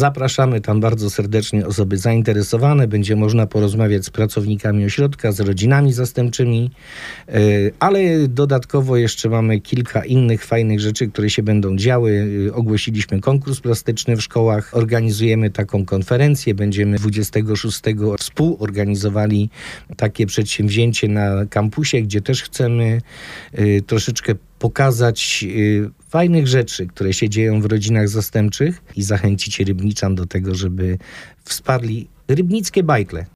Zapraszamy tam bardzo serdecznie osoby zainteresowane. Będzie można porozmawiać z pracownikami ośrodka, z rodzinami zastępczymi, ale dodatkowo jeszcze mamy kilka innych fajnych rzeczy, które się będą działy. Ogłosiliśmy konkurs plastyczny w szkołach, organizujemy taką konferencję, będziemy 26 współorganizowali takie przedsięwzięcie na kampusie, gdzie też chcemy troszeczkę pokazać fajnych rzeczy, które się dzieją w rodzinach zastępczych i zachęcić rybniczan do tego, żeby wsparli rybnickie bajtle.